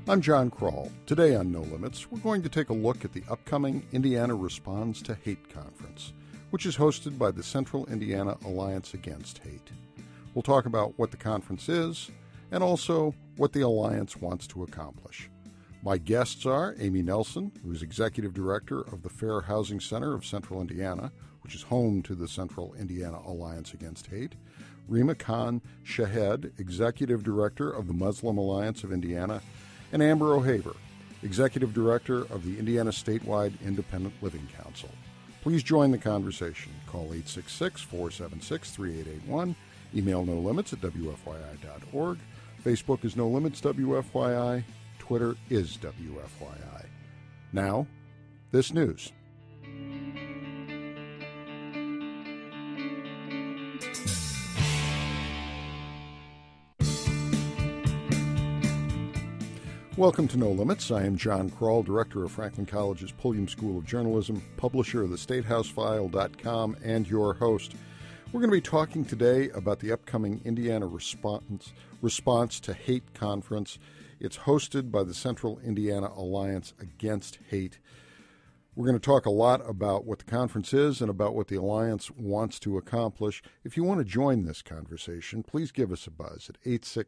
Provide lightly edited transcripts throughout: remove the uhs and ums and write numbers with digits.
I'm John Kroll. Today on No Limits, we're going to take a look at the upcoming Indiana Responds to Hate Conference, which is hosted by the Central Indiana Alliance Against Hate. We'll talk about what the conference is and also what the Alliance wants to accomplish. My guests are Amy Nelson, who is Executive Director of the Fair Housing Center of Central Indiana, which is home to the Central Indiana Alliance Against Hate, Rima Khan Shahed, Executive Director of the Muslim Alliance of Indiana, and Amber O'Haver, Executive Director of the Indiana Statewide Independent Living Council. Please join the conversation. Call 866-476-3881. Email nolimits@wfyi.org. Facebook is No Limits WFYI. Twitter is WFYI. Now, this news. Welcome to No Limits. I am John Kroll, Director of Franklin College's Pulliam School of Journalism, publisher of the StateHouseFile.com, and your host. We're going to be talking today about the upcoming Indiana Response to Hate Conference. It's hosted by the Central Indiana Alliance Against Hate. We're going to talk a lot about what the conference is and about what the Alliance wants to accomplish. If you want to join this conversation, please give us a buzz at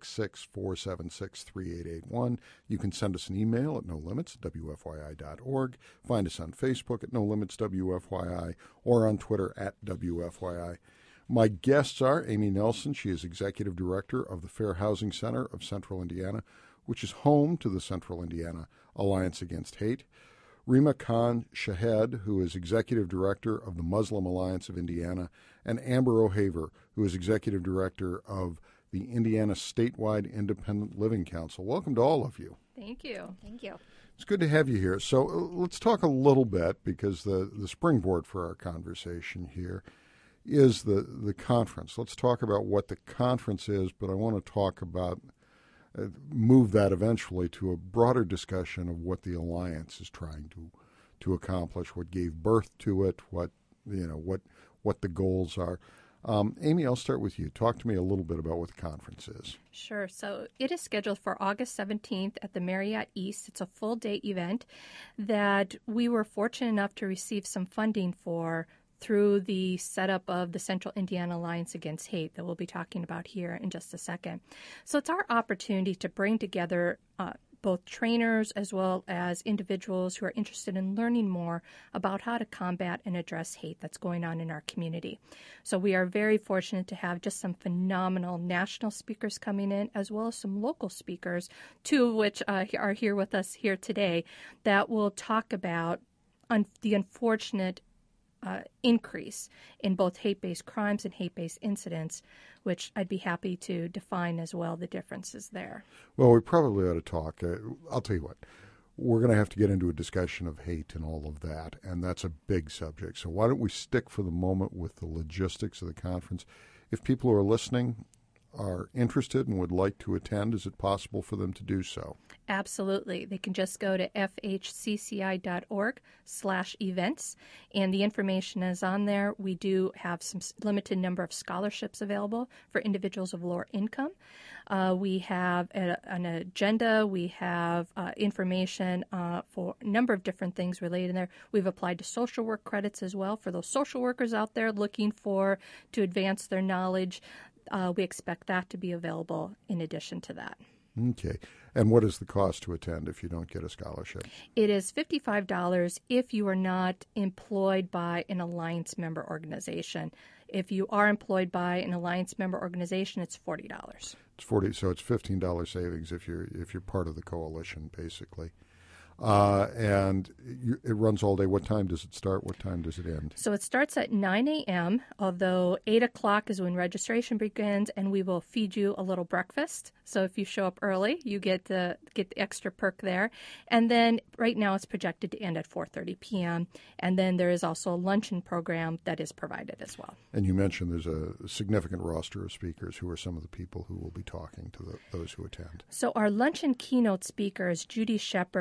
866-476-3881. You can send us an email at nolimits@wfyi.org. Find us on Facebook at nolimitswfyi or on Twitter at WFYI. My guests are Amy Nelson. She is Executive Director of the Fair Housing Center of Central Indiana, which is home to the Central Indiana Alliance Against Hate. Rima Khan Shahed, who is Executive Director of the Muslim Alliance of Indiana, and Amber O'Haver, who is Executive Director of the Indiana Statewide Independent Living Council. Welcome to all of you. Thank you. Thank you. It's good to have you here. So let's talk a little bit, because the springboard for our conversation here is the conference. Let's talk about what the conference is, but I want to talk about move that eventually to a broader discussion of what the Alliance is trying to accomplish, what gave birth to it, what the goals are. Amy, I'll start with you. Talk to me a little bit about what the conference is. Sure. So it is scheduled for August 17th at the Marriott East. It's a full-day event that we were fortunate enough to receive some funding for through the setup of the Central Indiana Alliance Against Hate that we'll be talking about here in just a second. So it's our opportunity to bring together both trainers as well as individuals who are interested in learning more about how to combat and address hate that's going on in our community. So we are very fortunate to have just some phenomenal national speakers coming in, as well as some local speakers, two of which are here with us here today, that will talk about the unfortunate increase in both hate-based crimes and hate-based incidents, which I'd be happy to define as well the differences there. Well, we probably ought to talk. I'll tell you what. We're going to have to get into a discussion of hate and all of that, and that's a big subject. So why don't we stick for the moment with the logistics of the conference? If people who are listening are interested and would like to attend, is it possible for them to do so? Absolutely. They can just go to fhcci.org/events, and the information is on there. We do have some limited number of scholarships available for individuals of lower income. We have an agenda. We have information for a number of different things related in there. We've applied to social work credits as well for those social workers out there looking to advance their knowledge. We expect that to be available in addition to that. Okay. And what is the cost to attend if you don't get a scholarship? It is $55 if you are not employed by an Alliance member organization. If you are employed by an Alliance member organization, it's $40. It's $40, so it's $15 savings if you're part of the coalition, basically. And it runs all day. What time does it start? What time does it end? So it starts at 9 a.m., although 8 o'clock is when registration begins, and we will feed you a little breakfast. So if you show up early, you get the extra perk there. And then right now it's projected to end at 4:30 p.m., and then there is also a luncheon program that is provided as well. And you mentioned there's a significant roster of speakers. Who are some of the people who will be talking to those who attend? So our luncheon keynote speakers, Judy Shepard,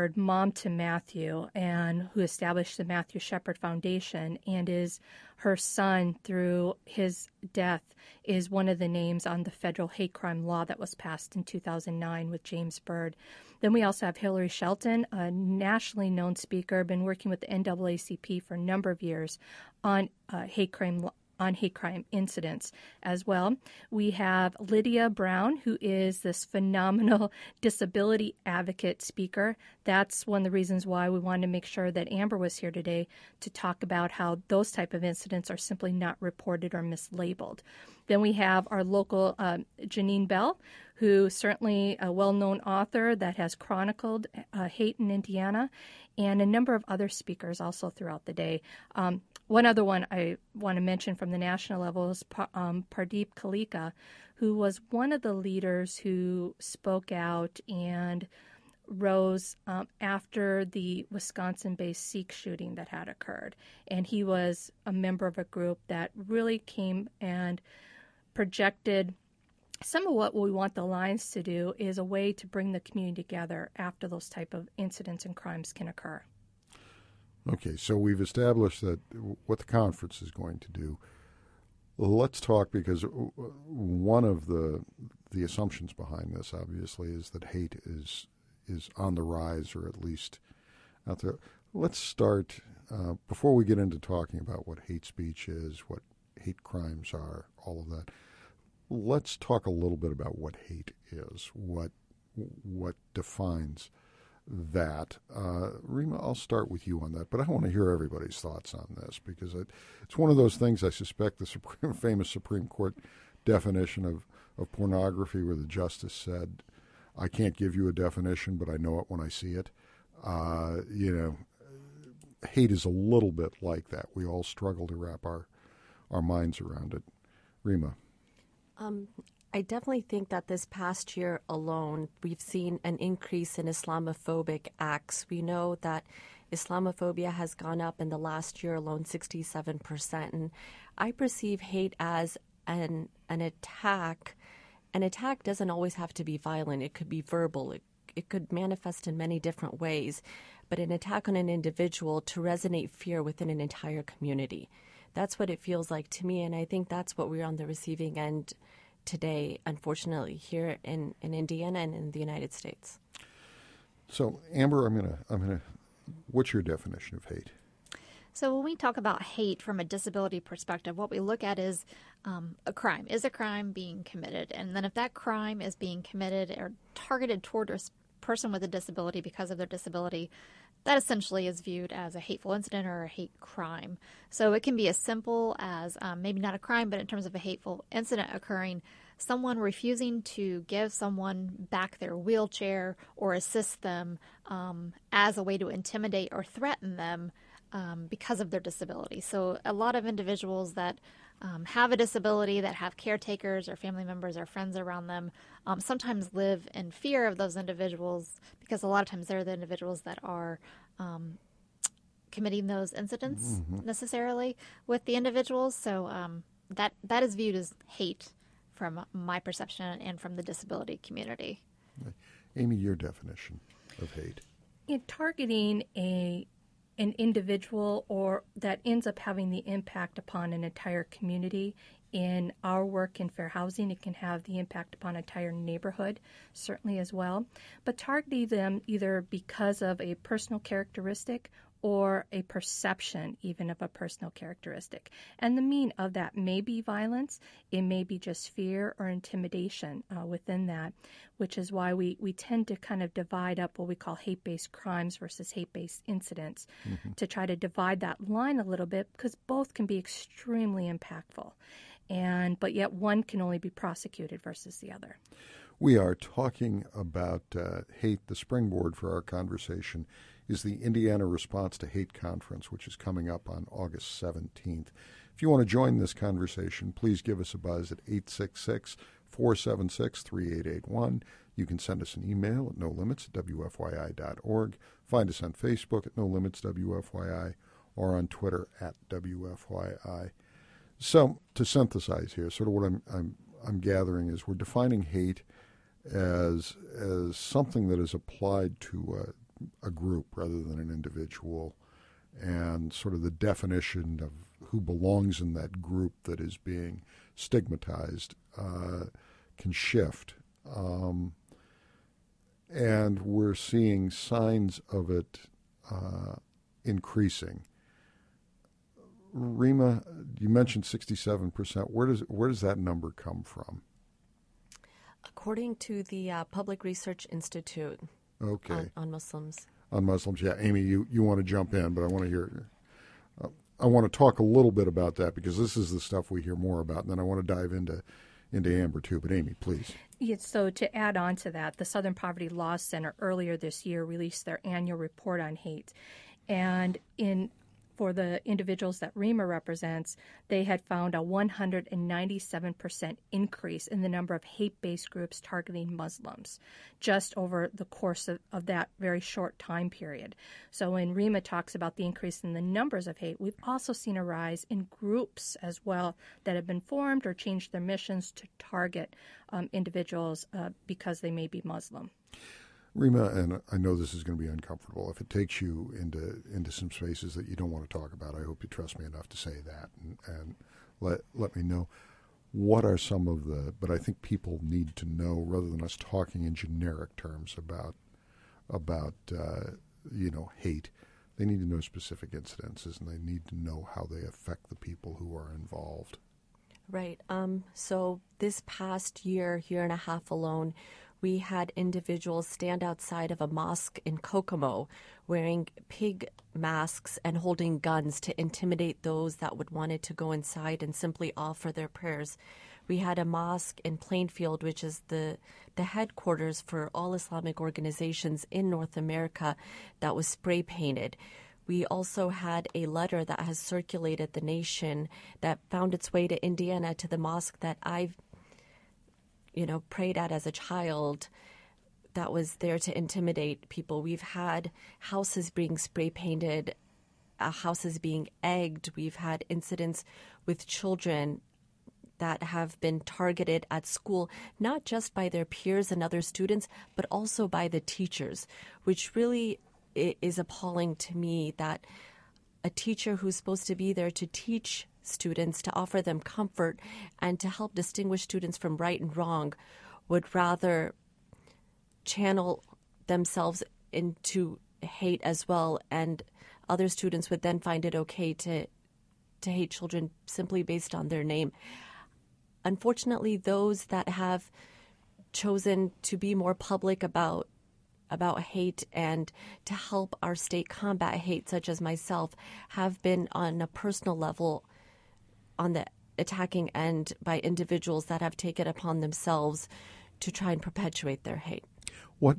mom to Matthew and who established the Matthew Shepard Foundation, and is her son through his death is one of the names on the federal hate crime law that was passed in 2009 with James Byrd. Then we also have Hillary Shelton, a nationally known speaker, been working with the NAACP for a number of years on hate crime incidents as well. We have Lydia Brown, who is this phenomenal disability advocate speaker. That's one of the reasons why we wanted to make sure that Amber was here today to talk about how those type of incidents are simply not reported or mislabeled. Then we have our local Janine Bell, who certainly a well-known author that has chronicled hate in Indiana, and a number of other speakers also throughout the day. One other one I want to mention from the national level is Pardeep Kalika, who was one of the leaders who spoke out and rose after the Wisconsin-based Sikh shooting that had occurred. And he was a member of a group that really came and projected some of what we want the Alliance to do is a way to bring the community together after those type of incidents and crimes can occur. Okay, so we've established that what the conference is going to do. Let's talk, because one of the assumptions behind this, obviously, is that hate is on the rise, or at least out there. Let's start, before we get into talking about what hate speech is, what hate crimes are, all of that, let's talk a little bit about what hate is, what defines that. Rima, I'll start with you on that, but I want to hear everybody's thoughts on this, because it's one of those things, I suspect, the famous Supreme Court definition of pornography, where the justice said, I can't give you a definition, but I know it when I see it. Hate is a little bit like that. We all struggle to wrap our minds around it. Rima. I definitely think that this past year alone, we've seen an increase in Islamophobic acts. We know that Islamophobia has gone up in the last year alone 67%. And I perceive hate as an attack. An attack doesn't always have to be violent. It could be verbal. It could manifest in many different ways. But an attack on an individual to resonate fear within an entire community. That's what it feels like to me, and I think that's what we're on the receiving end today, unfortunately, here in Indiana and in the United States. So, Amber, I'm gonna. What's your definition of hate? So when we talk about hate from a disability perspective, what we look at is a crime. Is a crime being committed? And then if that crime is being committed or targeted toward a person with a disability because of their disability, that essentially is viewed as a hateful incident or a hate crime. So it can be as simple as maybe not a crime, but in terms of a hateful incident occurring, someone refusing to give someone back their wheelchair or assist them as a way to intimidate or threaten them because of their disability. So a lot of individuals that have a disability, that have caretakers or family members or friends around them, sometimes live in fear of those individuals, because a lot of times they're the individuals that are committing those incidents necessarily with the individuals. So that is viewed as hate from my perception and from the disability community. Amy, your definition of hate? In targeting an individual or that ends up having the impact upon an entire community. In our work in fair housing, it can have the impact upon an entire neighborhood, certainly as well. But targeting them either because of a personal characteristic or a perception even of a personal characteristic. And the mean of that may be violence, it may be just fear or intimidation within that, which is why we tend to kind of divide up what we call hate-based crimes versus hate-based incidents to try to divide that line a little bit, because both can be extremely impactful. But yet one can only be prosecuted versus the other. We are talking about hate. The springboard for our conversation is the Indiana Response to Hate Conference, which is coming up on August 17th. If you want to join this conversation, please give us a buzz at 866-476-3881. You can send us an email at nolimits@wfyi.org. Find us on Facebook at nolimitswfyi or on Twitter at WFYI. So, to synthesize here, sort of what I'm gathering is we're defining hate as something that is applied to a group rather than an individual, and sort of the definition of who belongs in that group that is being stigmatized can shift. And we're seeing signs of it increasing. Rima, you mentioned 67%. Where does that number come from? According to the Public Research Institute on Muslims. On Muslims, yeah. Amy, you want to jump in, but I want to hear. I want to talk a little bit about that because this is the stuff we hear more about, and then I want to dive into Amber too. But Amy, please. Yeah, so to add on to that, the Southern Poverty Law Center earlier this year released their annual report on hate, and for the individuals that Rima represents, they had found a 197% increase in the number of hate-based groups targeting Muslims just over the course of that very short time period. So when Rima talks about the increase in the numbers of hate, we've also seen a rise in groups as well that have been formed or changed their missions to target individuals because they may be Muslim. Rima, and I know this is going to be uncomfortable. If it takes you into some spaces that you don't want to talk about, I hope you trust me enough to say that and let me know what are some of the. But I think people need to know rather than us talking in generic terms about hate. They need to know specific incidences, and they need to know how they affect the people who are involved. Right. So this past year and a half alone, we had individuals stand outside of a mosque in Kokomo wearing pig masks and holding guns to intimidate those that would wanted to go inside and simply offer their prayers. We had a mosque in Plainfield, which is the headquarters for all Islamic organizations in North America, that was spray painted. We also had a letter that has circulated the nation that found its way to Indiana, to the mosque that I've prayed at as a child, that was there to intimidate people. We've had houses being spray painted, houses being egged. We've had incidents with children that have been targeted at school, not just by their peers and other students, but also by the teachers, which really is appalling to me, that a teacher who's supposed to be there to teach students, to offer them comfort and to help distinguish students from right and wrong, would rather channel themselves into hate as well, and other students would then find it okay to hate children simply based on their name. Unfortunately, those that have chosen to be more public about hate and to help our state combat hate, such as myself, have been on a personal level on the attacking end by individuals that have taken upon themselves to try and perpetuate their hate. What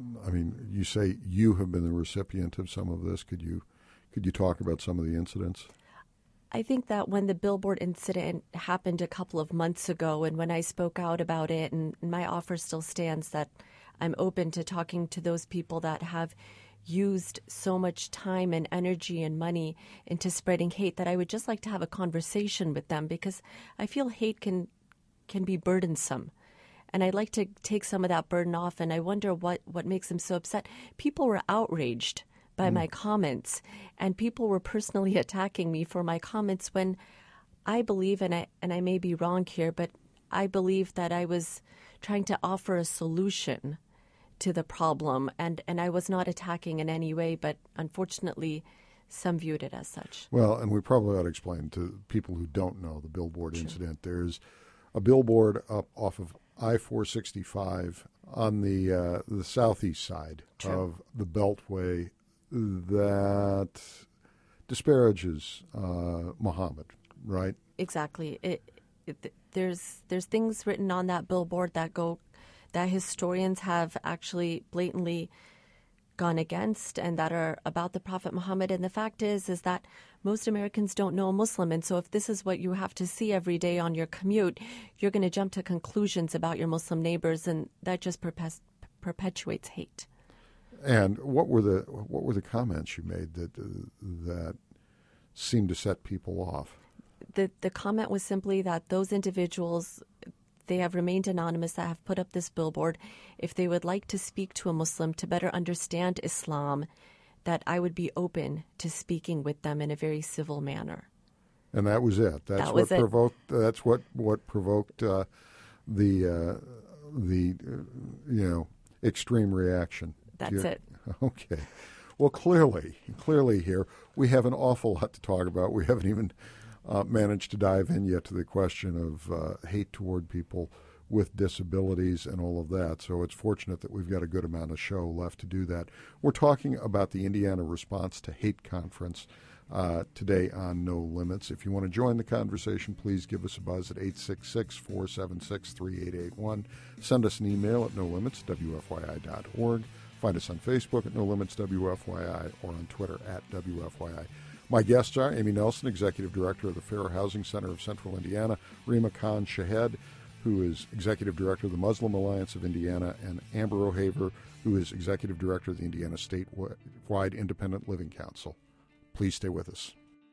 you say you have been the recipient of some of this. Could you talk about some of the incidents? I think that when the billboard incident happened a couple of months ago, and when I spoke out about it, and my offer still stands that I'm open to talking to those people that have used so much time and energy and money into spreading hate, that I would just like to have a conversation with them, because I feel hate can be burdensome. And I'd like to take some of that burden off, and I wonder what makes them so upset. People were outraged by my comments, and people were personally attacking me for my comments, when I believe, and I may be wrong here, but I believe that I was trying to offer a solution to the problem, and I was not attacking in any way, but unfortunately some viewed it as such. Well, and we probably ought to explain to people who don't know the billboard incident. There's a billboard up off of I-465 on the southeast side of the Beltway that disparages Muhammad, right? Exactly. There's things written on that billboard that historians have actually blatantly gone against, and that are about the Prophet Muhammad. And the fact is that most Americans don't know a Muslim. And so if this is what you have to see every day on your commute, you're going to jump to conclusions about your Muslim neighbors, and that just perpetuates hate. And what were the comments you made that seemed to set people off? The comment was simply that those individuals, they have remained anonymous, that have put up this billboard, if they would like to speak to a Muslim to better understand Islam, that I would be open to speaking with them in a very civil manner. And that was it. That's what provoked. That's what provoked the extreme reaction. That's it. Okay. Well, clearly here we have an awful lot to talk about. We haven't even managed to dive in yet to the question of hate toward people with disabilities and all of that. So it's fortunate that we've got a good amount of show left to do that. We're talking about the Indiana Response to Hate Conference today on No Limits. If you want to join the conversation, please give us a buzz at 866-476-3881. Send us an email at nolimits@wfyi.org. Find us on Facebook at No Limits WFYI or on Twitter at WFYI. My guests are Amy Nelson, Executive Director of the Fair Housing Center of Central Indiana, Rima Khan Shahed, who is Executive Director of the Muslim Alliance of Indiana, and Amber O'Haver, who is Executive Director of the Indiana Statewide Independent Living Council. Please stay with us.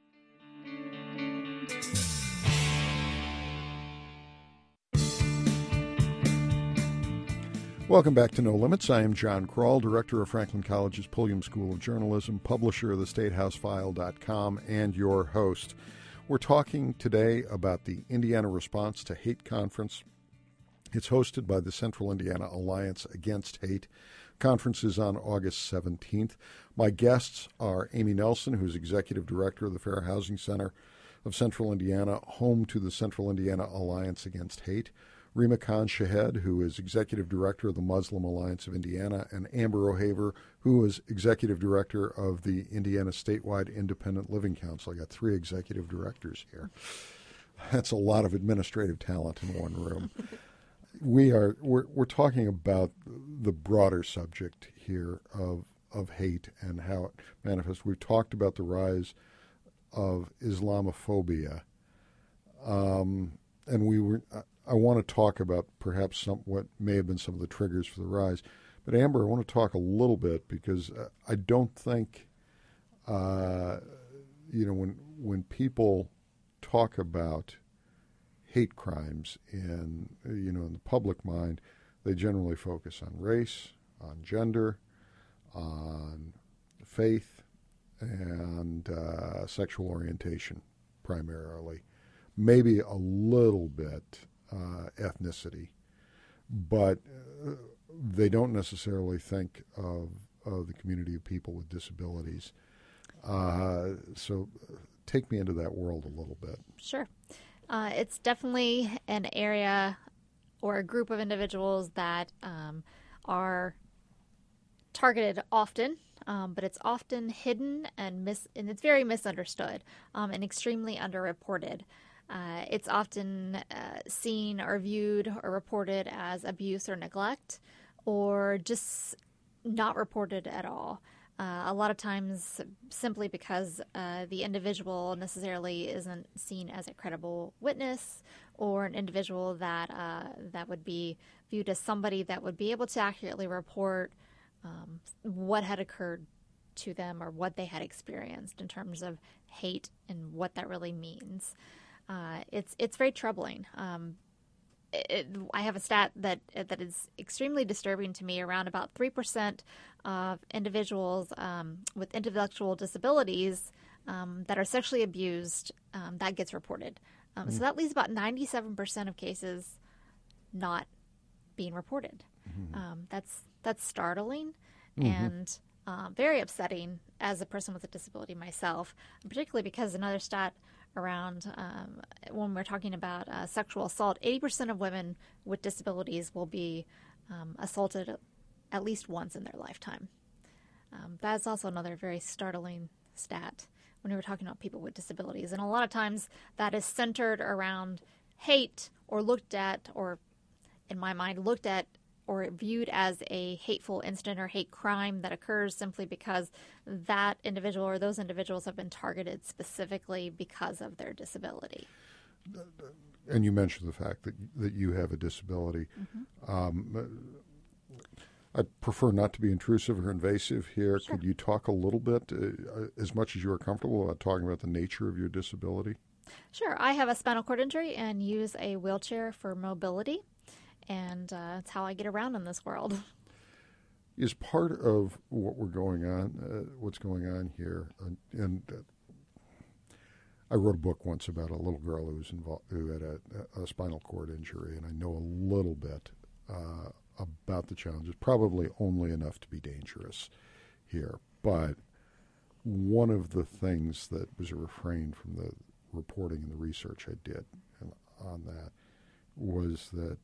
Welcome back to No Limits. I am John Kroll, Director of Franklin College's Pulliam School of Journalism, publisher of theStateHouseFile.com, and your host. We're talking today about the Indiana Response to Hate Conference. It's hosted by the Central Indiana Alliance Against Hate. Conference is on August 17th. My guests are Amy Nelson, who's Executive Director of the Fair Housing Center of Central Indiana, home to the Central Indiana Alliance Against Hate, Rima Khan Shahed, who is Executive Director of the Muslim Alliance of Indiana, and Amber O'Haver, who is Executive Director of the Indiana Statewide Independent Living Council. I got 3 executive directors here. That's a lot of administrative talent in one room. We're talking about the broader subject here of hate and how it manifests. We've talked about the rise of Islamophobia, and I want to talk about perhaps what may have been some of the triggers for the rise. But Amber, I want to talk a little bit because I don't think, when people talk about hate crimes in the public mind, they generally focus on race, on gender, on faith, and sexual orientation primarily. Maybe a little bit ethnicity, but they don't necessarily think of the community of people with disabilities. So take me into that world a little bit. Sure. It's definitely an area or a group of individuals that are targeted often, but it's often hidden and it's very misunderstood and extremely underreported. It's often seen or viewed or reported as abuse or neglect, or just not reported at all. A lot of times simply because the individual necessarily isn't seen as a credible witness or an individual that would be viewed as somebody that would be able to accurately report what had occurred to them or what they had experienced in terms of hate and what that really means. It's very troubling. I have a stat that is extremely disturbing to me. Around about 3% of individuals with intellectual disabilities that are sexually abused, that gets reported. So that leaves about 97% of cases not being reported. That's startling and very upsetting as a person with a disability myself, particularly because another stat around when we're talking about sexual assault, 80% of women with disabilities will be assaulted at least once in their lifetime. That's also another very startling stat when we're talking about people with disabilities. And a lot of times that is centered around hate or looked at, or in my mind, looked at or viewed as a hateful incident or hate crime that occurs simply because that individual or those individuals have been targeted specifically because of their disability. And you mentioned the fact that you have a disability. I prefer not to be intrusive or invasive here. Sure. Could you talk a little bit, as much as you are comfortable, about talking about the nature of your disability? Sure. I have a spinal cord injury and use a wheelchair for mobility, and it's how I get around in this world. Is part of what's going on here, and I wrote a book once about a little girl who had a spinal cord injury, and I know a little bit about the challenges, probably only enough to be dangerous here. But one of the things that was a refrain from the reporting and the research I did on that was that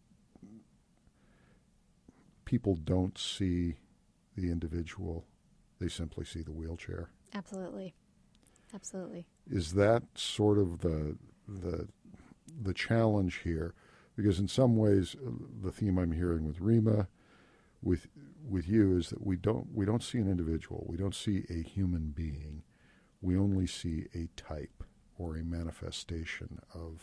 people don't see the individual, they simply see the wheelchair. Absolutely. Absolutely. Is that sort of the challenge here? Because in some ways, the theme I'm hearing with Rima, with you, is that we don't see an individual. We don't see a human being. We only see a type or a manifestation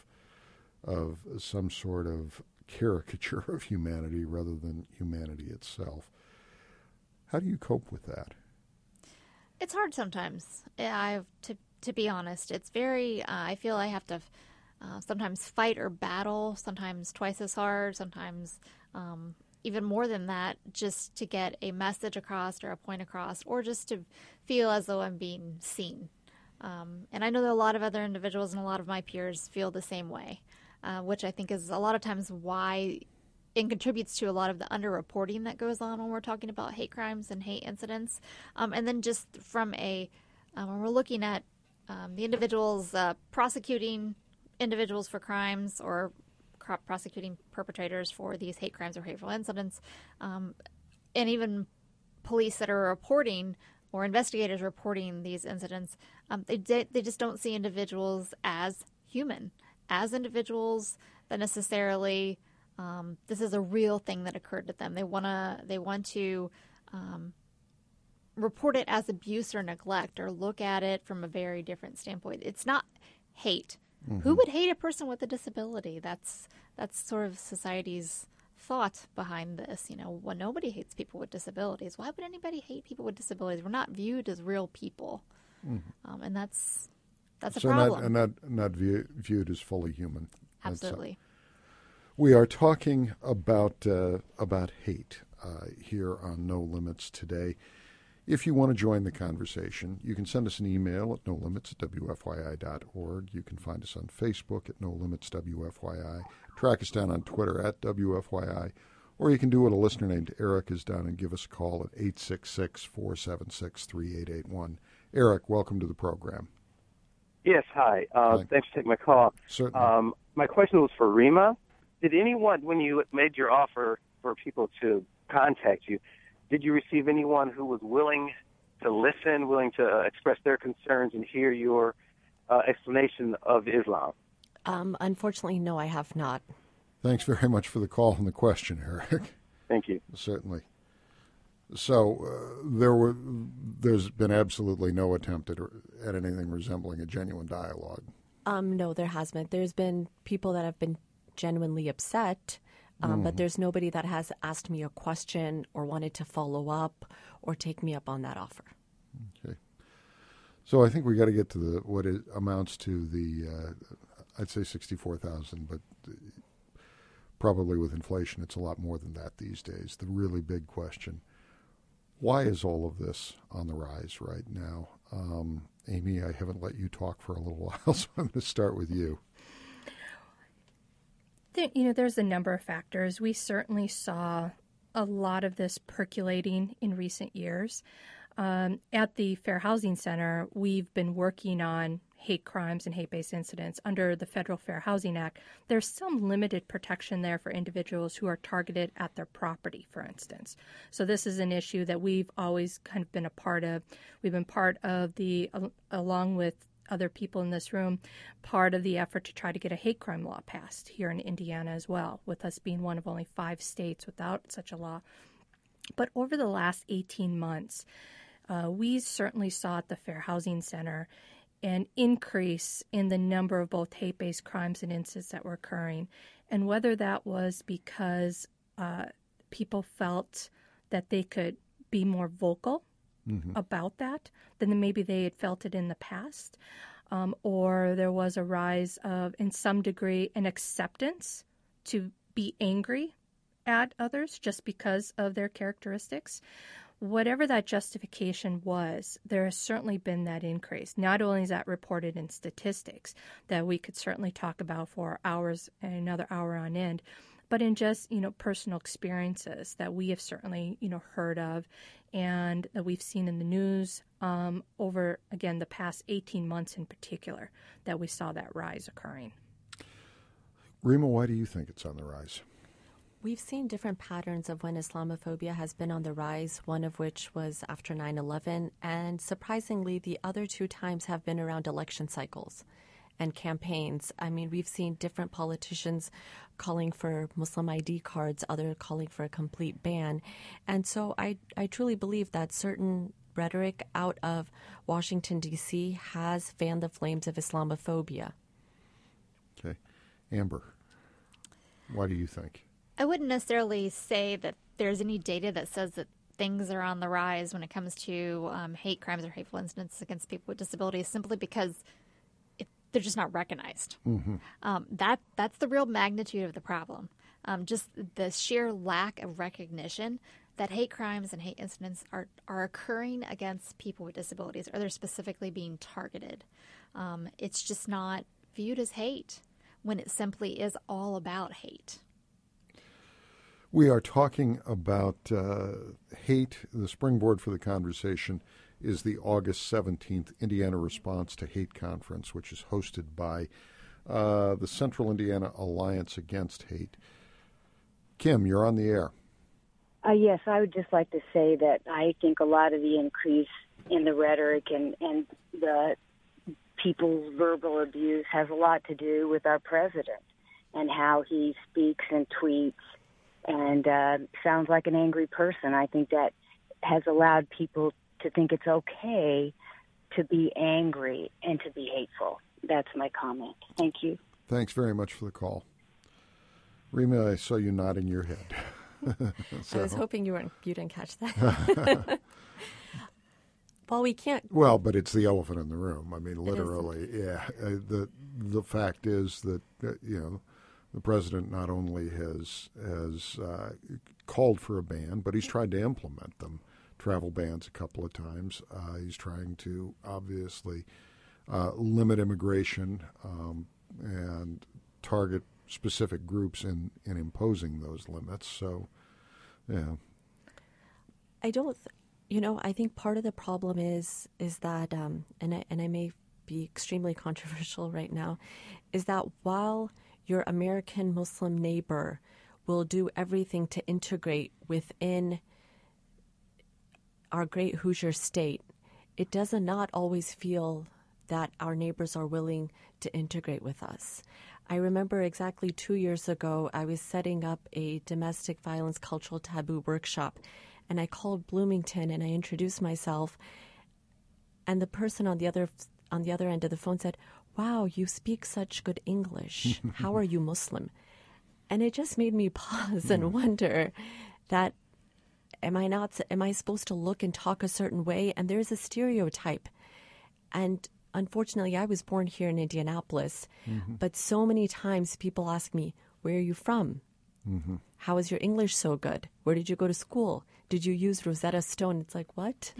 of some sort of caricature of humanity rather than humanity itself. How do you cope with that? It's hard sometimes. To be honest, it's very. I feel I have to sometimes fight or battle. Sometimes twice as hard. Sometimes even more than that, just to get a message across or a point across, or just to feel as though I'm being seen. And I know that a lot of other individuals and a lot of my peers feel the same way, which I think is a lot of times why it contributes to a lot of the underreporting that goes on when we're talking about hate crimes and hate incidents. And then just from when we're looking at the individuals prosecuting individuals for crimes or prosecuting perpetrators for these hate crimes or hateful incidents, and even police that are reporting or investigators reporting these incidents, they just don't see individuals as human, as individuals that necessarily this is a real thing that occurred to them. They want to report it as abuse or neglect, or look at it from a very different standpoint. It's not hate. Mm-hmm. Who would hate a person with a disability? That's sort of society's thought behind this. Well, nobody hates people with disabilities. Why would anybody hate people with disabilities? We're not viewed as real people, mm-hmm. And that's a problem. Not viewed as fully human. Absolutely. We are talking about hate here on No Limits today. If you want to join the conversation, you can send us an email at nolimits@wfyi.org. You can find us on Facebook at NoLimitsWFYI. Track us down on Twitter at WFYI. Or you can do what a listener named Eric has done and give us a call at 866-476-3881. Eric, welcome to the program. Yes, hi. Thanks for taking my call. Certainly. My question was for Rima. Did anyone, when you made your offer for people to contact you, did you receive anyone who was willing to listen, willing to express their concerns and hear your explanation of Islam? Unfortunately, no, I have not. Thanks very much for the call and the question, Eric. Thank you. Certainly. So there's been absolutely no attempt at anything resembling a genuine dialogue. No, there has been. There's been people that have been genuinely upset, but there's nobody that has asked me a question or wanted to follow up or take me up on that offer. Okay. So I think we got to get to what it amounts to I'd say 64,000, but probably with inflation it's a lot more than that these days. The really big question: why is all of this on the rise right now? Amy, I haven't let you talk for a little while, so I'm going to start with you. There's a number of factors. We certainly saw a lot of this percolating in recent years. At the Fair Housing Center, we've been working on hate crimes and hate-based incidents under the Federal Fair Housing Act. There's some limited protection there for individuals who are targeted at their property, for instance. So this is an issue that we've always kind of been a part of. We've been part of along with other people in this room, part of the effort to try to get a hate crime law passed here in Indiana as well, with us being one of only 5 states without such a law. But over the last 18 months, we certainly saw at the Fair Housing Center an increase in the number of both hate-based crimes and incidents that were occurring. And whether that was because people felt that they could be more vocal about that than maybe they had felt it in the past, or there was a rise of, in some degree, an acceptance to be angry at others just because of their characteristics. Whatever that justification was, there has certainly been that increase. Not only is that reported in statistics that we could certainly talk about for hours and another hour on end, but in just, personal experiences that we have certainly, heard of and that we've seen in the news over, again, the past 18 months in particular, that we saw that rise occurring. Rima, why do you think it's on the rise? We've seen different patterns of when Islamophobia has been on the rise, one of which was after 9/11, and surprisingly, the other two times have been around election cycles and campaigns. I mean, we've seen different politicians calling for Muslim ID cards, others calling for a complete ban. And so I truly believe that certain rhetoric out of Washington, D.C. has fanned the flames of Islamophobia. Okay. Amber, why do you think? I wouldn't necessarily say that there's any data that says that things are on the rise when it comes to hate crimes or hateful incidents against people with disabilities, simply because they're just not recognized. Mm-hmm. That's the real magnitude of the problem. Just the sheer lack of recognition that hate crimes and hate incidents are occurring against people with disabilities, or they're specifically being targeted. It's just not viewed as hate when it simply is all about hate. We are talking about hate. The springboard for the conversation is the August 17th Indiana Response to Hate Conference, which is hosted by the Central Indiana Alliance Against Hate. Kim, you're on the air. Yes, I would just like to say that I think a lot of the increase in the rhetoric and the people's verbal abuse has a lot to do with our president and how he speaks and tweets and sounds like an angry person. I think that has allowed people to think it's okay to be angry and to be hateful. That's my comment. Thank you. Thanks very much for the call. Rima, I saw you nodding your head. I was hoping you didn't catch that. Well, we can't. Well, but it's the elephant in the room. I mean, literally, yeah. The fact is that the president not only has called for a ban, but he's tried to implement them. Travel bans a couple of times. He's trying to obviously limit immigration and target specific groups in imposing those limits. So, yeah. I think part of the problem is that, and I may be extremely controversial right now, is that while your American Muslim neighbor will do everything to integrate within our great Hoosier state, it does not always feel that our neighbors are willing to integrate with us. I remember exactly 2 years ago, I was setting up a domestic violence cultural taboo workshop, and I called Bloomington and I introduced myself, and the person on the other end of the phone said, "Wow, you speak such good English. How are you Muslim?" And it just made me pause and wonder that am I supposed to look and talk a certain way? And there's a stereotype. And unfortunately, I was born here in Indianapolis, but so many times people ask me, "Where are you from? How is your English so good? Where did you go to school? Did you use Rosetta Stone?" It's like, what?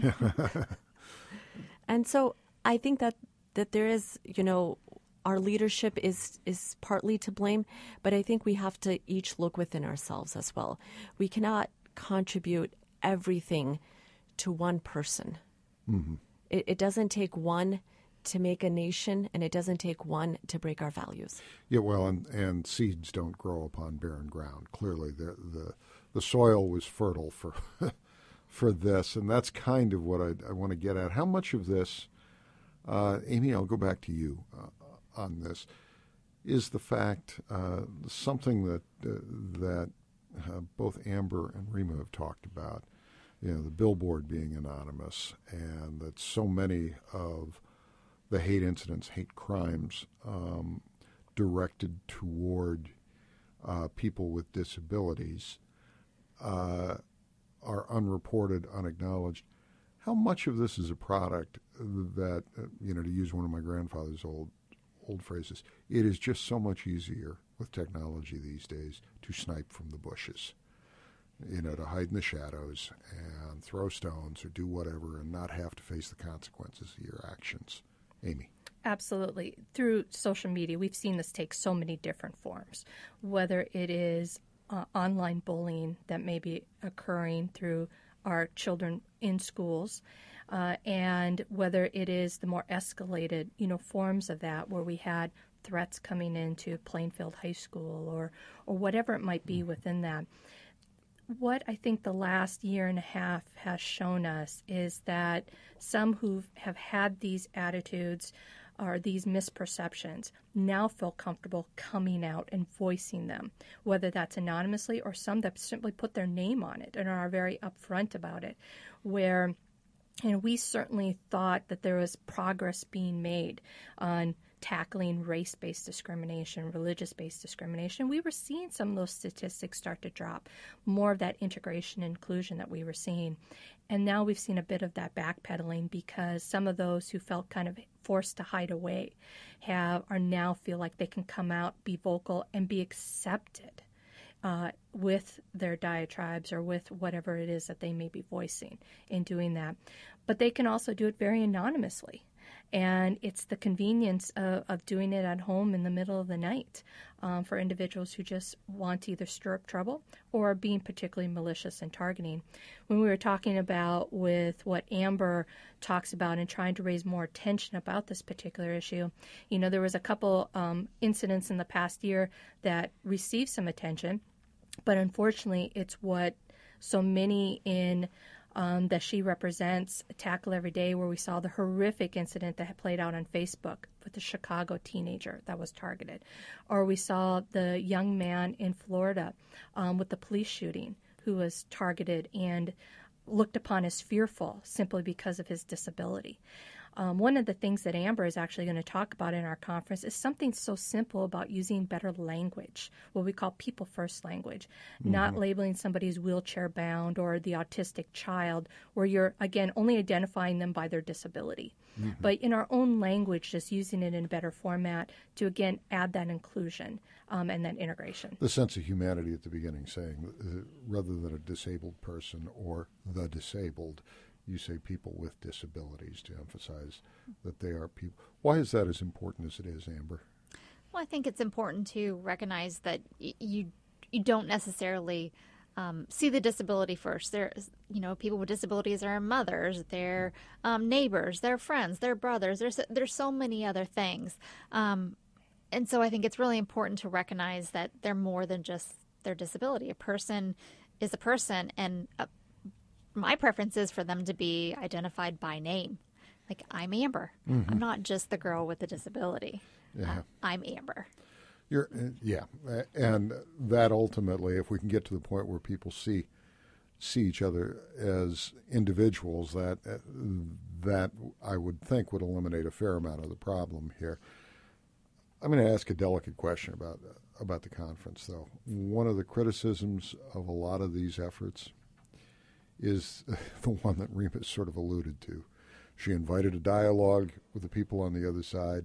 And so I think that there is, our leadership is partly to blame, but I think we have to each look within ourselves as well. We cannot contribute everything to one person. It doesn't take one to make a nation, and it doesn't take one to break our values. Yeah, well, and seeds don't grow upon barren ground. Clearly, the soil was fertile for for this, and that's kind of what I want to get at. How much of this, Amy, I'll go back to you on this, is the fact something that both Amber and Rima have talked about, the billboard being anonymous, and that so many of the hate incidents, hate crimes directed toward people with disabilities are unreported, unacknowledged. How much of this is a product that, to use one of my grandfather's old phrases, it is just so much easier with technology these days to snipe from the bushes, to hide in the shadows and throw stones or do whatever and not have to face the consequences of your actions. Amy. Absolutely. Through social media, we've seen this take so many different forms, whether it is online bullying that may be occurring through our children in schools, and whether it is the more escalated, forms of that where we had threats coming into Plainfield High School or whatever it might be within that. What I think the last year and a half has shown us is that some who have had these attitudes or these misperceptions now feel comfortable coming out and voicing them, whether that's anonymously or some that simply put their name on it and are very upfront about it, where we certainly thought that there was progress being made on tackling race-based discrimination, religious-based discrimination. We were seeing some of those statistics start to drop, more of that integration and inclusion that we were seeing. And now we've seen a bit of that backpedaling because some of those who felt kind of forced to hide away are now feel like they can come out, be vocal, and be accepted with their diatribes or with whatever it is that they may be voicing in doing that. But they can also do it very anonymously. And it's the convenience of doing it at home in the middle of the night for individuals who just want to either stir up trouble or being particularly malicious and targeting. When we were talking about with what Amber talks about and trying to raise more attention about this particular issue, there was a couple incidents in the past year that received some attention, but unfortunately it's what so many in that she represents tackle every day, where we saw the horrific incident that had played out on Facebook with the Chicago teenager that was targeted, or we saw the young man in Florida with the police shooting who was targeted and looked upon as fearful simply because of his disability. One of the things that Amber is actually going to talk about in our conference is something so simple about using better language, what we call people-first language, not labeling somebody as wheelchair-bound or the autistic child, where you're, again, only identifying them by their disability. But in our own language, just using it in a better format to, again, add that inclusion and that integration. The sense of humanity at the beginning, saying rather than a disabled person or the disabled, you say people with disabilities to emphasize that they are people. Why is that as important as it is, Amber? Well, I think it's important to recognize that you don't necessarily see the disability first. People with disabilities are mothers, their neighbors, their friends, their brothers. There's so many other things. And so I think it's really important to recognize that they're more than just their disability. A person is a person, and my preference is for them to be identified by name. Like, I'm Amber. I'm not just the girl with the disability. Yeah. I'm Amber. And that ultimately, if we can get to the point where people see each other as individuals, that I would think would eliminate a fair amount of the problem here. I'm going to ask a delicate question about the conference, though. One of the criticisms of a lot of these efforts is the one that Rima sort of alluded to. She invited a dialogue with the people on the other side,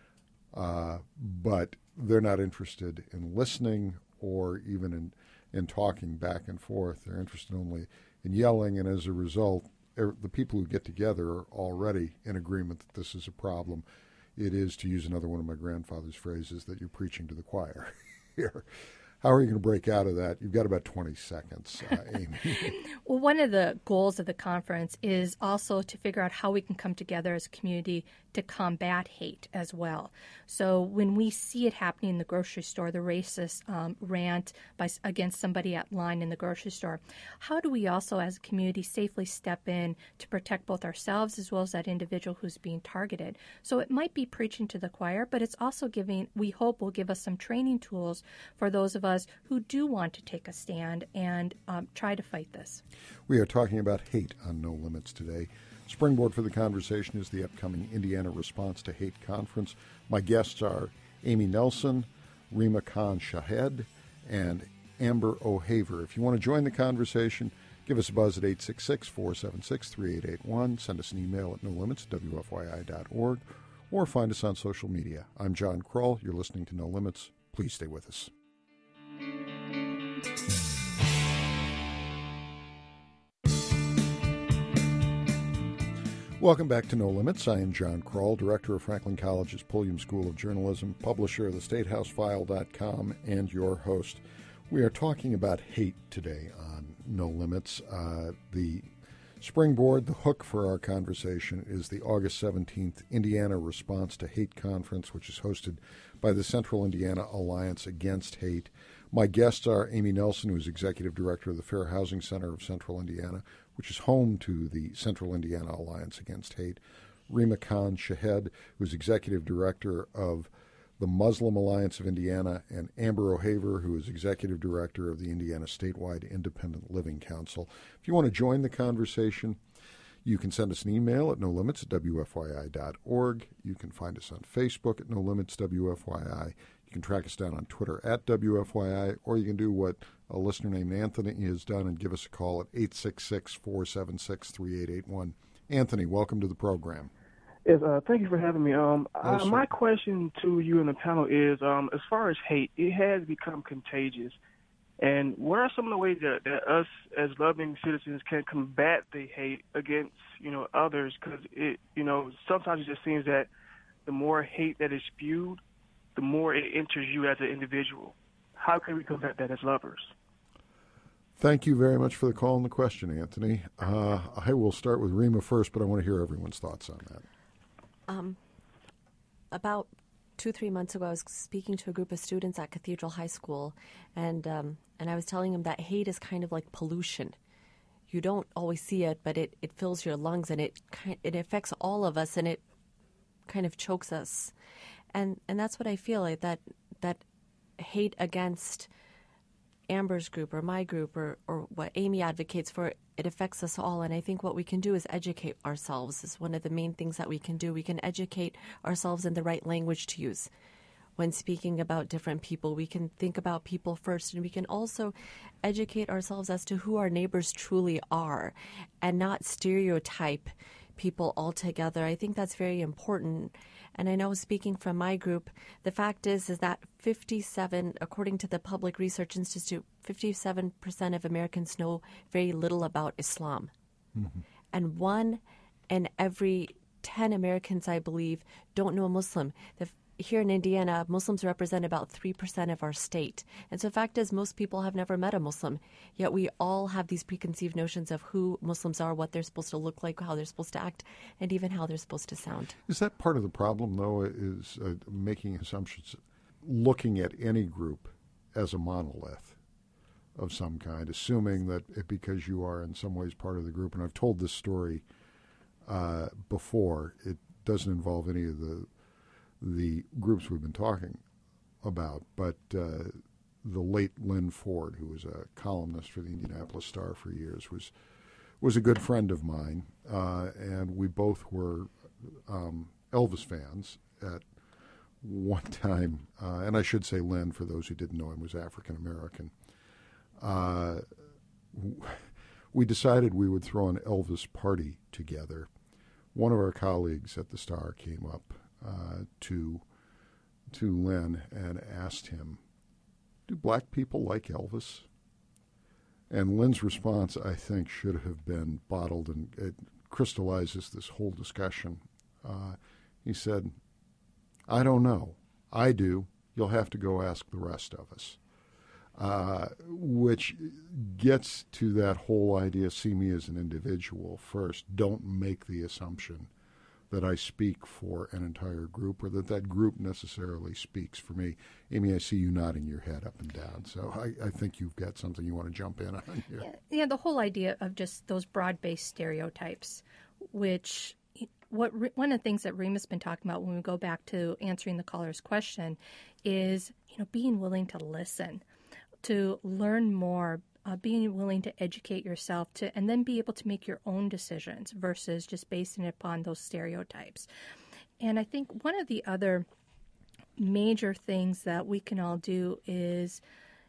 but they're not interested in listening or even in talking back and forth. They're interested only in yelling, and as a result, the people who get together are already in agreement that this is a problem. It is, to use another one of my grandfather's phrases, that you're preaching to the choir here. How are you going to break out of that? You've got about 20 seconds, Amy. Well, one of the goals of the conference is also to figure out how we can come together as a community to combat hate as well. So when we see it happening in the grocery store, the racist rant against somebody at line in the grocery store, how do we also as a community safely step in to protect both ourselves as well as that individual who's being targeted? So it might be preaching to the choir, but it's also we hope will give us some training tools for those of us who do want to take a stand and try to fight this. We are talking about hate on No Limits today. Springboard for the conversation is the upcoming Indiana Response to Hate Conference. My guests are Amy Nelson, Rima Khan Shahed, and Amber O'Haver. If you want to join the conversation, Give us a buzz at 866-476-3881. Send us an email at nolimits@wfyi.org or find us on social media. I'm John Kroll. You're listening to No Limits. Please stay with us. Welcome back to No Limits. I am John Kroll, director of Franklin College's Pulliam School of Journalism, publisher of thestatehousefile.com, and your host. We are talking about hate today on No Limits. The springboard, the hook for our conversation, is the August 17th Indiana Response to Hate Conference, which is hosted by the Central Indiana Alliance Against Hate. My guests are Amy Nelson, who is executive director of the Fair Housing Center of Central Indiana, which is home to the Central Indiana Alliance Against Hate; Rima Khan Shahed, who is executive director of the Muslim Alliance of Indiana; and Amber O'Haver, who is executive director of the Indiana Statewide Independent Living Council. If you want to join the conversation, you can send us an email at nolimits@wfyi.org. You can find us on Facebook at nolimitswfyi. You can track us down on Twitter at WFYI, or you can do what a listener named Anthony has done and give us a call at 866-476-3881. Anthony, welcome to the program. Yes, thank you for having me. My question to you and the panel is, as far as hate, it has become contagious. And what are some of the ways that us as loving citizens can combat the hate against, others? Because sometimes it just seems that the more hate that is spewed, the more it enters you as an individual. How can we combat that as lovers? Thank you very much for the call and the question, Anthony. I will start with Rima first, but I want to hear everyone's thoughts on that. About 2-3 months ago, I was speaking to a group of students at Cathedral High School, and I was telling them that hate is kind of like pollution. You don't always see it, but it fills your lungs, and it affects all of us, and it kind of chokes us. And that's what I feel like, that hate against Amber's group or my group or what Amy advocates for, it affects us all. And I think what we can do is educate ourselves is one of the main things that we can do. We can educate ourselves in the right language to use. When speaking about different people, we can think about people first, and we can also educate ourselves as to who our neighbors truly are and not stereotype people altogether. I think that's very important. And I know, speaking from my group, the fact is that according to the Public Research Institute, 57% of Americans know very little about Islam. Mm-hmm. And 1 in every 10 Americans, I believe, don't know a Muslim. Here in Indiana, Muslims represent about 3% of our state. And so the fact is, most people have never met a Muslim, yet we all have these preconceived notions of who Muslims are, what they're supposed to look like, how they're supposed to act, and even how they're supposed to sound. Is that part of the problem, though, is making assumptions, looking at any group as a monolith of some kind, assuming that because you are in some ways part of the group, and I've told this story before, it doesn't involve any of the groups we've been talking about, but the late Lynn Ford, who was a columnist for the Indianapolis Star for years, was a good friend of mine, and we both were Elvis fans at one time. And I should say Lynn, for those who didn't know him, was African American. We decided we would throw an Elvis party together. One of our colleagues at the Star came up to Lynn and asked him, "Do black people like Elvis?" And Lynn's response, I think, should have been bottled, and it crystallizes this whole discussion. He said, "I don't know. I do. You'll have to go ask the rest of us." Which gets to that whole idea, see me as an individual first. Don't make the assumption that I speak for an entire group or that group necessarily speaks for me. Amy, I see you nodding your head up and down, so I think you've got something you want to jump in on here. Yeah, the whole idea of just those broad-based stereotypes, which one of the things that Rima's been talking about when we go back to answering the caller's question is, being willing to listen, to learn more, being willing to educate yourself, and then be able to make your own decisions versus just basing it upon those stereotypes. And I think one of the other major things that we can all do is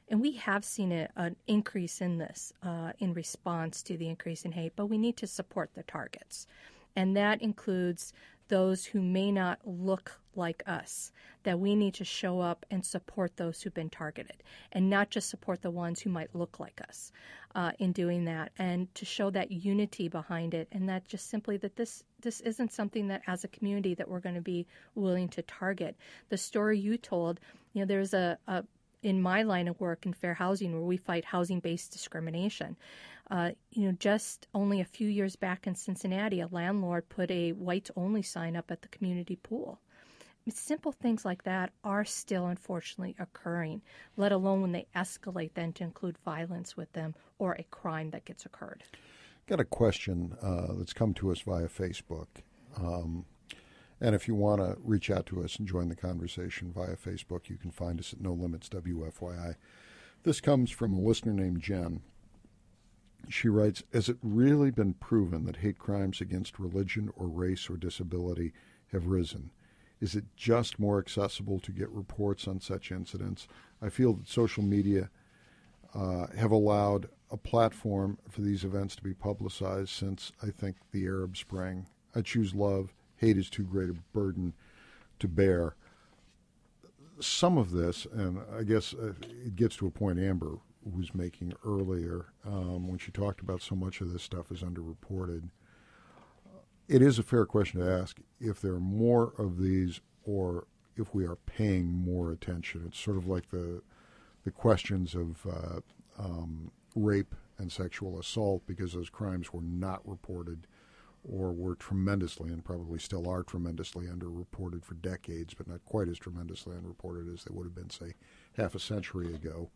And we have seen an increase in this in response to the increase in hate, but we need to support the targets. And that includes those who may not look like us, that we need to show up and support those who've been targeted, and not just support the ones who might look like us in doing that, and to show that unity behind it, and that just simply that this isn't something that as a community that we're going to be willing to target. The story you told, there's in my line of work in fair housing where we fight housing-based discrimination. Just only a few years back in Cincinnati, a landlord put a whites-only sign up at the community pool. Simple things like that are still, unfortunately, occurring, let alone when they escalate then to include violence with them or a crime that gets occurred. Got a question that's come to us via Facebook. And if you want to reach out to us and join the conversation via Facebook, you can find us at No Limits WFYI. This comes from a listener named Jen. She writes, has it really been proven that hate crimes against religion or race or disability have risen? Is it just more accessible to get reports on such incidents? I feel that social media have allowed a platform for these events to be publicized since, I think, the Arab Spring. I choose love. Hate is too great a burden to bear. Some of this, and I guess it gets to a point Amber was making earlier when she talked about so much of this stuff is underreported. It is a fair question to ask if there are more of these or if we are paying more attention. It's sort of like the questions of rape and sexual assault, because those crimes were not reported or were tremendously, and probably still are tremendously, underreported for decades, but not quite as tremendously underreported as they would have been, say, half a century ago.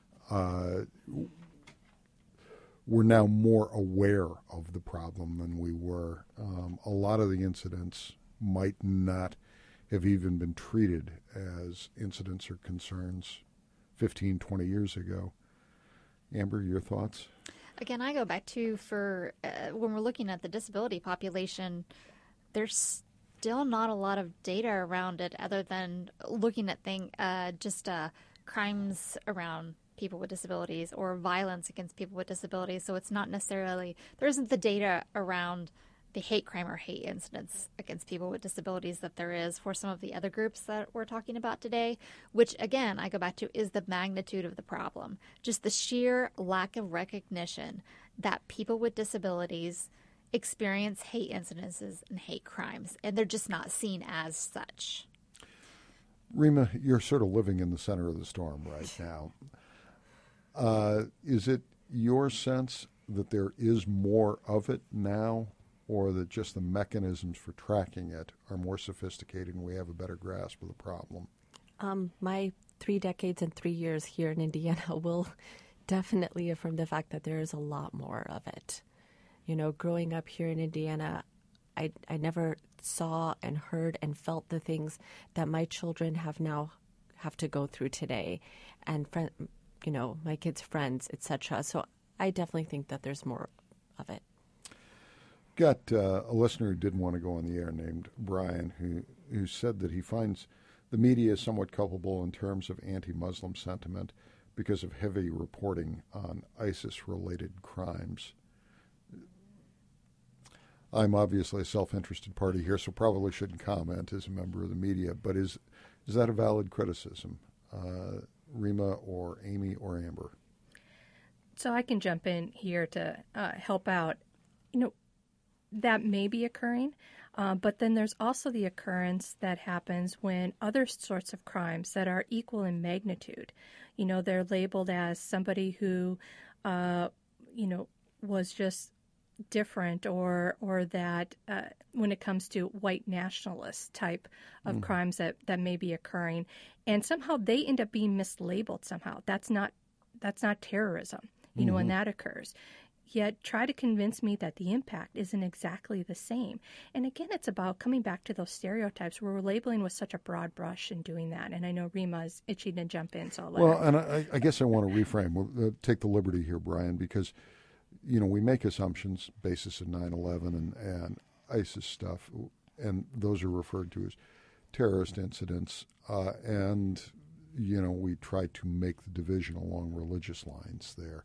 We're now more aware of the problem than we were. A lot of the incidents might not have even been treated as incidents or concerns 15, 20 years ago. Amber, your thoughts? Again, I go back to when we're looking at the disability population, there's still not a lot of data around it other than looking at crimes around people with disabilities or violence against people with disabilities. So it's not necessarily, there isn't the data around the hate crime or hate incidents against people with disabilities that there is for some of the other groups that we're talking about today, which, again, I go back to is the magnitude of the problem. Just the sheer lack of recognition that people with disabilities experience hate incidences and hate crimes, and they're just not seen as such. Rima, you're sort of living in the center of the storm right now. Is it your sense that there is more of it now, or that just the mechanisms for tracking it are more sophisticated and we have a better grasp of the problem? My 3 decades and 3 years here in Indiana will definitely affirm the fact that there is a lot more of it. Growing up here in Indiana, I never saw and heard and felt the things that my children have to go through today, and my kids' friends, etc. So I definitely think that there's more of it. Got a listener who didn't want to go on the air named Brian, who said that he finds the media somewhat culpable in terms of anti-Muslim sentiment because of heavy reporting on ISIS-related crimes. I'm obviously a self-interested party here, so probably shouldn't comment as a member of the media, but is that a valid criticism? Rima or Amy or Amber? So I can jump in here to help out. That may be occurring, but then there's also the occurrence that happens when other sorts of crimes that are equal in magnitude, they're labeled as somebody who, was just different, or that when it comes to white nationalist type of crimes that may be occurring, and somehow they end up being mislabeled somehow. That's not terrorism, when that occurs. Yet try to convince me that the impact isn't exactly the same. And again, it's about coming back to those stereotypes where we're labeling with such a broad brush and doing that. And I know Rima is itching to jump in, so I'll let her. And I guess I want to reframe. We'll take the liberty here, Brian, because, we make assumptions, basis of 9/11 and ISIS stuff, and those are referred to as terrorist incidents. And, we try to make the division along religious lines there.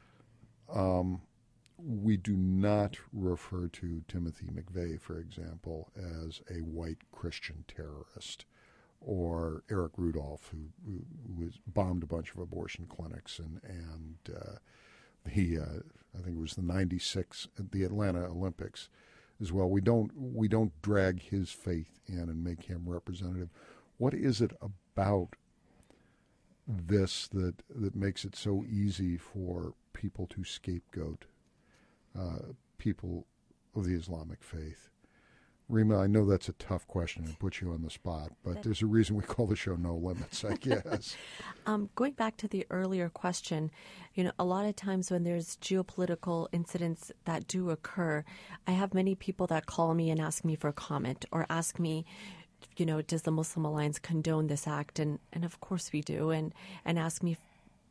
We do not refer to Timothy McVeigh, for example, as a white Christian terrorist, or Eric Rudolph, who was bombed a bunch of abortion clinics, and he I think it was the '96 at the Atlanta Olympics as well. We don't drag his faith in and make him representative. What is it about this that makes it so easy for people to scapegoat people of the Islamic faith? Rima, I know that's a tough question and put you on the spot, but there's a reason we call the show No Limits, I guess. Going back to the earlier question, a lot of times when there's geopolitical incidents that do occur, I have many people that call me and ask me for a comment or ask me, does the Muslim Alliance condone this act? And of course we do, and ask me,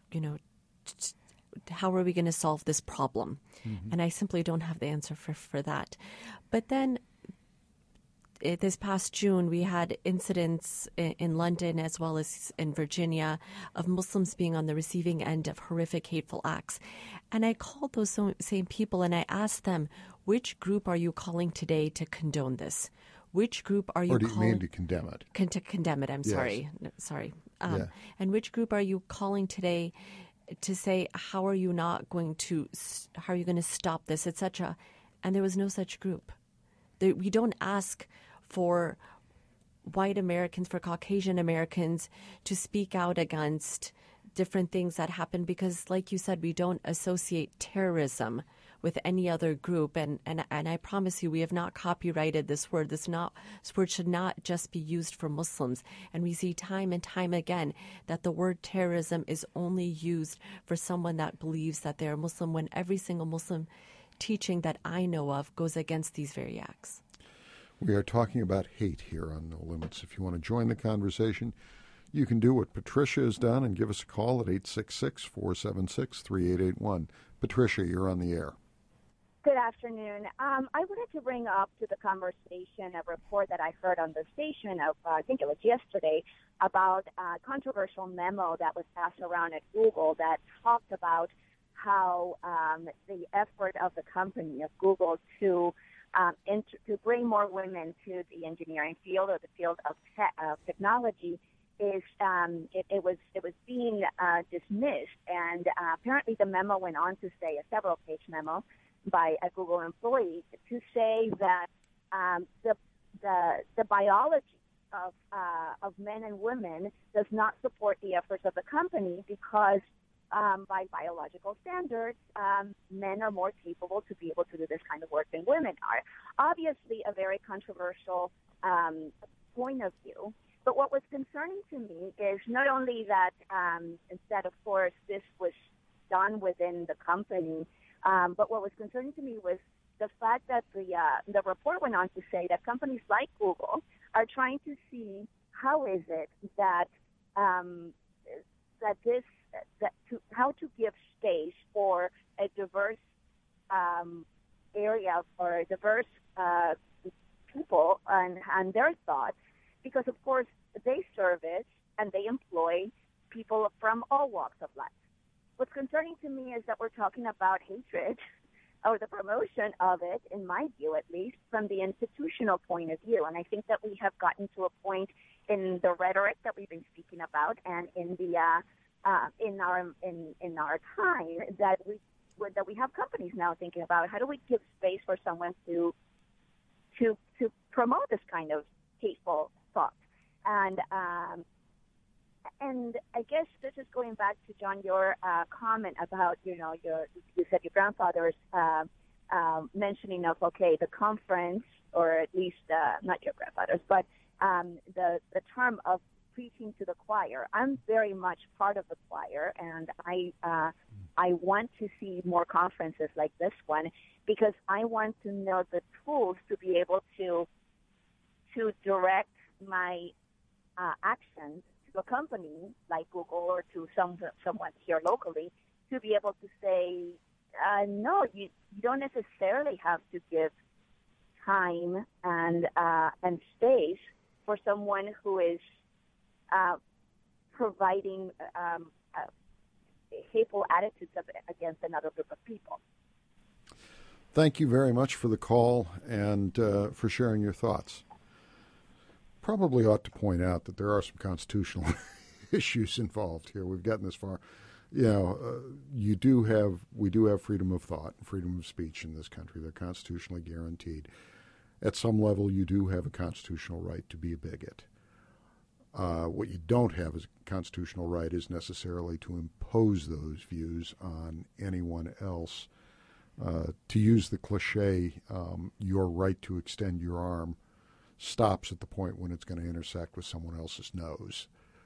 how are we going to solve this problem? Mm-hmm. And I simply don't have the answer for that. But then this past June, we had incidents in London as well as in Virginia of Muslims being on the receiving end of horrific, hateful acts. And I called those same people and I asked them, which group are you calling today to condone this? Which group are you calling? Or do you mean to condemn it? To condemn it, I'm sorry. Sorry. And which group are you calling today to say, how are you going to stop this, etc.? And there was no such group. We don't ask for white Americans, for Caucasian Americans to speak out against different things that happen because, like you said, we don't associate terrorism with any other group. And I promise you, we have not copyrighted this word. This word should not just be used for Muslims. And we see time and time again that the word terrorism is only used for someone that believes that they're Muslim, when every single Muslim teaching that I know of goes against these very acts. We are talking about hate here on No Limits. If you want to join the conversation, you can do what Patricia has done and give us a call at 866-476-3881. Patricia, you're on the air. Good afternoon. I wanted to bring up to the conversation a report that I heard on the station I think it was yesterday, about a controversial memo that was passed around at Google that talked about how the effort of the company, of Google, to bring more women to the engineering field or the field of technology is it was being dismissed, and apparently the memo went on to say, a several-page memo by a Google employee, to say that the biology of men and women does not support the efforts of the company because by biological standards, men are more capable to be able to do this kind of work than women are. Obviously, a very controversial point of view. But what was concerning to me is not only that, of course, this was done within the company, but what was concerning to me was the fact that the report went on to say that companies like Google are trying to see how is it that how to give space for a diverse area, for diverse people and their thoughts, because of course they service and they employ people from all walks of life. What's concerning to me is that we're talking about hatred, or the promotion of it, in my view at least, from the institutional point of view. And I think that we have gotten to a point in the rhetoric that we've been speaking about, and in the in our time that we have companies now thinking about how do we give space for someone to promote this kind of hateful thought. And I guess this is going back to, John, your comment about, you said your grandfather's mentioning of, the conference, or at least not your grandfather's, but the term of preaching to the choir. I'm very much part of the choir, and I want to see more conferences like this one, because I want to know the tools to be able to direct my actions to a company like Google, or to someone here locally, to be able to say, no, you don't necessarily have to give time and space for someone who is providing hateful attitudes against another group of people. Thank you very much for the call and for sharing your thoughts. Probably ought to point out that there are some constitutional issues involved here. We've gotten this far. You know, we do have freedom of thought and freedom of speech in this country. They're constitutionally guaranteed. At some level, you do have a constitutional right to be a bigot. What you don't have as a constitutional right is necessarily to impose those views on anyone else. To use the cliche, your right to extend your arm stops at the point when it's going to intersect with someone else's nose.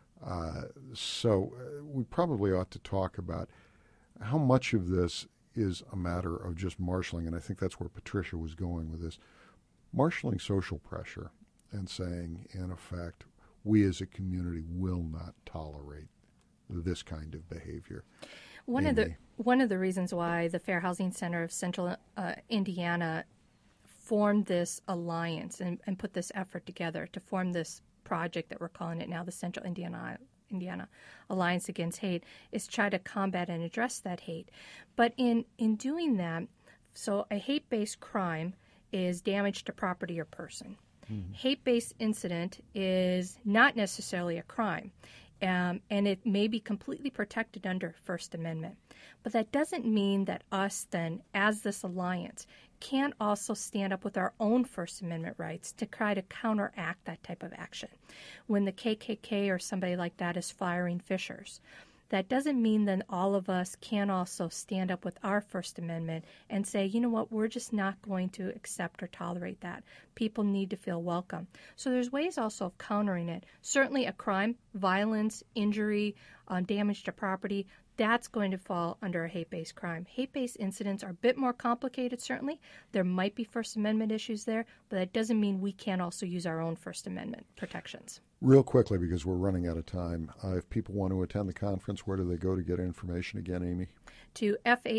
So we probably ought to talk about how much of this is a matter of just marshaling, and I think that's where Patricia was going with this, marshaling social pressure and saying, in effect, we as a community will not tolerate this kind of behavior. One of the reasons why the Fair Housing Center of Central Indiana formed this alliance and put this effort together to form this project that we're calling it now the Central Indiana Alliance Against Hate is try to combat and address that hate. But in doing that, so a hate-based crime is damage to property or person. Mm-hmm. Hate-based incident is not necessarily a crime. And it may be completely protected under First Amendment. But that doesn't mean that us then, as this alliance, can't also stand up with our own First Amendment rights to try to counteract that type of action. When the KKK or somebody like that is firing fishers, that doesn't mean that all of us can also stand up with our First Amendment and say, you know what, we're just not going to accept or tolerate that. People need to feel welcome. So there's ways also of countering it. Certainly a crime, violence, injury, damage to property, that's going to fall under a hate-based crime. Hate-based incidents are a bit more complicated, certainly. There might be First Amendment issues there, but that doesn't mean we can't also use our own First Amendment protections. Real quickly, because we're running out of time, if people want to attend the conference, where do they go to get information again, Amy? To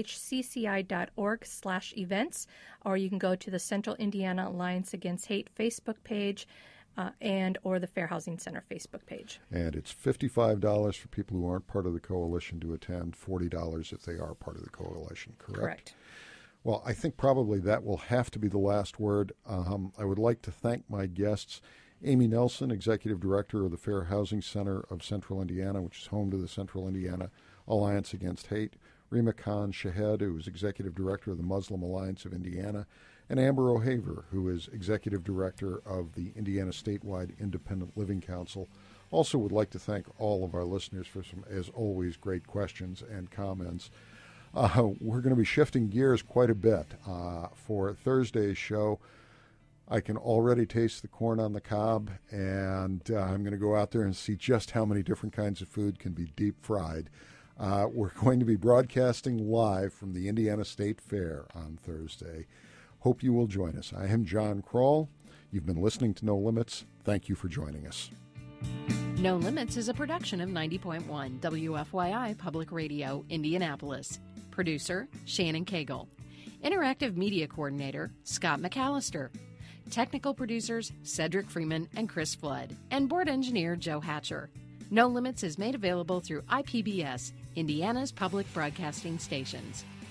fhcci.org/events, or you can go to the Central Indiana Alliance Against Hate Facebook page, and or the Fair Housing Center Facebook page. And it's $55 for people who aren't part of the coalition to attend, $40 if they are part of the coalition, correct? Correct. Well, I think probably that will have to be the last word. I would like to thank my guests, Amy Nelson, Executive Director of the Fair Housing Center of Central Indiana, which is home to the Central Indiana Alliance Against Hate, Rima Khan Shahed, who is Executive Director of the Muslim Alliance of Indiana, and Amber O'Haver, who is Executive Director of the Indiana Statewide Independent Living Council. Also would like to thank all of our listeners for some, as always, great questions and comments. We're going to be shifting gears quite a bit for Thursday's show. I can already taste the corn on the cob, and I'm going to go out there and see just how many different kinds of food can be deep fried. We're going to be broadcasting live from the Indiana State Fair on Thursday. Hope you will join us. I am John Kroll. You've been listening to No Limits. Thank you for joining us. No Limits is a production of 90.1 WFYI Public Radio, Indianapolis. Producer, Shannon Cagle. Interactive Media Coordinator, Scott McAllister. Technical producers, Cedric Freeman and Chris Flood. And Board Engineer, Joe Hatcher. No Limits is made available through IPBS, Indiana's public broadcasting stations.